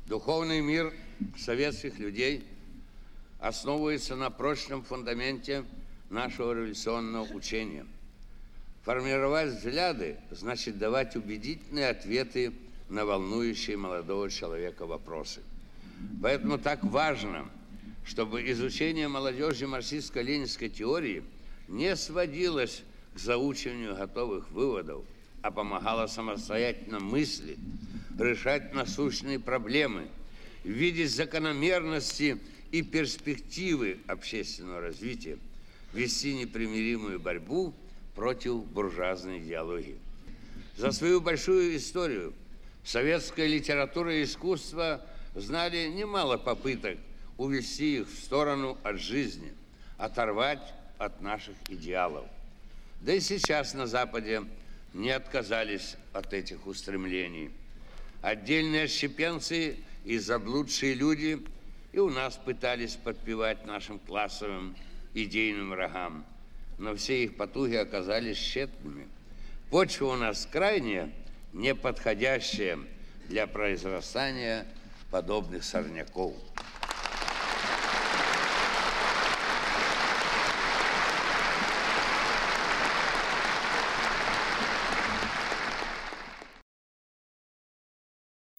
Духовный мир советских людей основывается на прочном фундаменте нашего революционного учения. Формировать взгляды значит давать убедительные ответы на волнующие молодого человека вопросы. Поэтому так важно, чтобы изучение молодежи марксистско-ленинской теории не сводилось к заучиванию готовых выводов, а помогало самостоятельно мыслить, решать насущные проблемы, видеть закономерности и перспективы общественного развития, вести непримиримую борьбу против буржуазной идеологии. За свою большую историю советская литература и искусство знали немало попыток увести их в сторону от жизни, оторвать от наших идеалов. Да и сейчас на Западе не отказались от этих устремлений. Отдельные отщепенцы и заблудшие люди и у нас пытались подпевать нашим классовым идейным врагам, но все их потуги оказались тщетными. Почва у нас крайне неподходящая для произрастания подобных сорняков.